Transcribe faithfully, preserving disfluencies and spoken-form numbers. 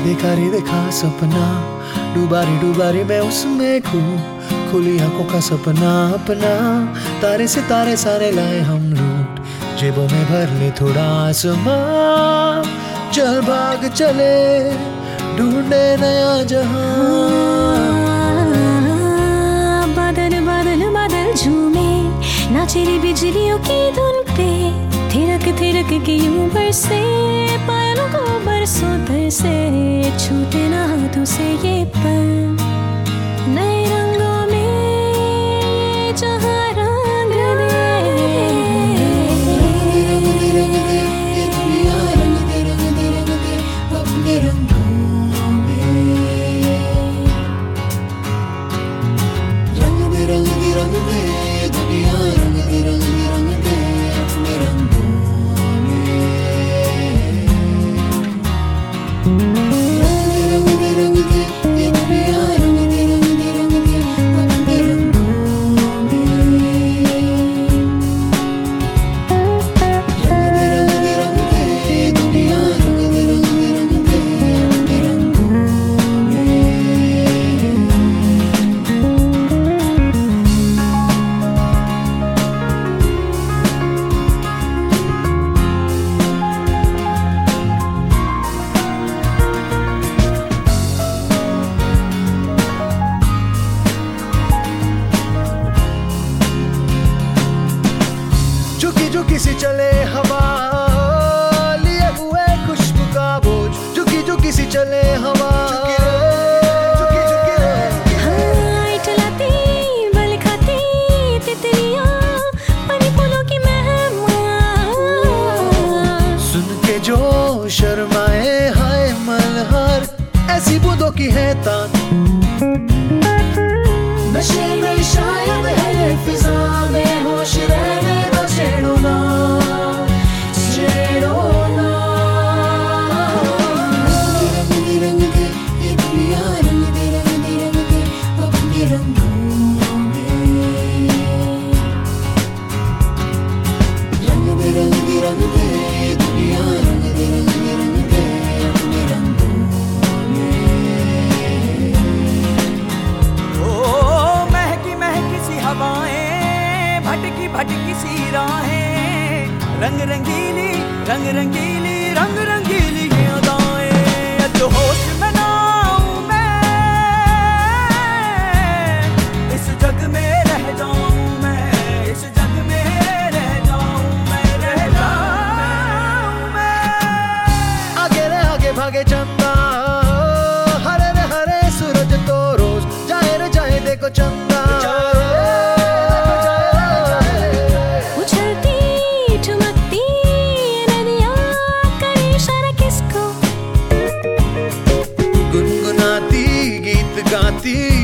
देखा रे देखा सपना, डूबा रे डूबा रे मैं उसमें खो, खुली आंखों का सपना अपना, तारे सितारे सारे लाए हम लूट, जेबों में भर ले थोड़ा आसमां, चल भाग चले ढूंढे नया जहां। बादल बादल बादल झूमे, नाचे रे बिजलियों की धुन पे, थिरक थिरक के यूं बरसे, पायलों को बरसों बरसे, छूटे ना हाथों से ये पल, नए रंगों में ये जहां रंग दे। ये दुनिया रंग दे रंग दे रंग दे अपने रंगों में, रंग दे रंग दे रंग दे ये दुनिया रंग दे रंग दे रंग दे अपने रंगों में, रंग दे रंग दे ये दुनिया रंग दे रंग दे रंग दे अपने रंगों में, रंग दे रंग दे रंग दे ये दुनिया रंग दे रंग दे रंग दे अपने रंगों में। झुकी झुकी सी चले हवा, लिए हुए खुशबू का बोझ, झुकी झुकी सी चले हवा, झुकी झुकी हाँ, इठलाती, बल खाती तितलियां, पनी फूलों की मेहमान, सुन के जो शर्माए हाय मल्हार, ऐसी बूंदों की है तान, नशे में शायद है फिजा में होश रहने दो, छेड़ो ना छेड़ो ना। रंग दे रंग दे ये दुनिया रंग दे रंग दे रंग दे अपने रंगों में, रंग दे रंग दे रंग दे ये दुनिया रंग दे रंग दे रंग दे अपने रंगों में। ओ महकी महकी सी हवाएं, भटकी भटकी सी राहें, रंग रंगीली रंग रंगीली रंग रंगीली ये अदाएं, जो होश में ना आऊं मैं, इस जग में रह जाऊं मैं, इस जग में रह जाऊं मैं, रह जाऊं मैं। आगे रे आगे भागे चंदा, हरे रे हरे सूरज तो रोज जाए रे जाए देखो चंदा, उछलती ठुमकती नदियां, करे इशारा किसको, गुनगुनाती गीत गाती